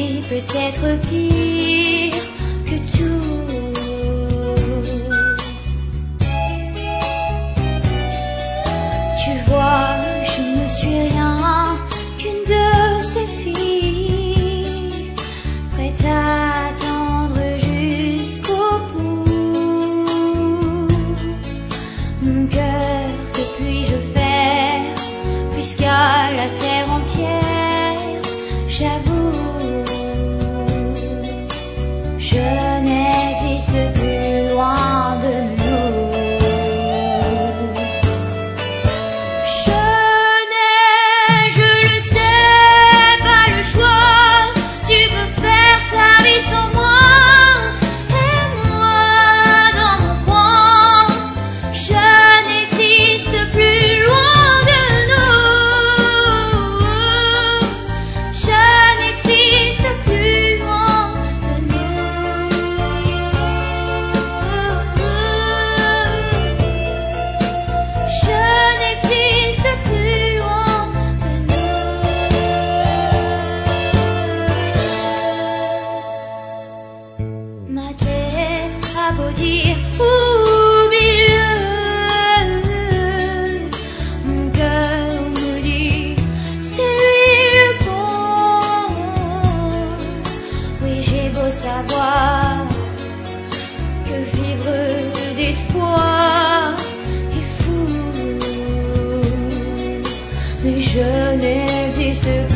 nuit peut être pire que tout. Tu vois, je ne suis rien qu'une de ces filles, prête à attendre jusqu'au bout. Mon cœur, que puis-je faire, puisqu'à la terre entière, j'avoue, je n'existe plus loin de nous. Je le sais, pas le choix, tu veux faire ta vie sans moi, et moi dans mon coin, je n'existe plus loin de nous. Je n'existe plus loin de nous. Je n'existe plus loin de nous. Ma tête a beau dire oublie-le, mon cœur me dit c'est lui le bon. Oui, j'ai beau savoir que vivre d'espoir est fou, mais je n'existe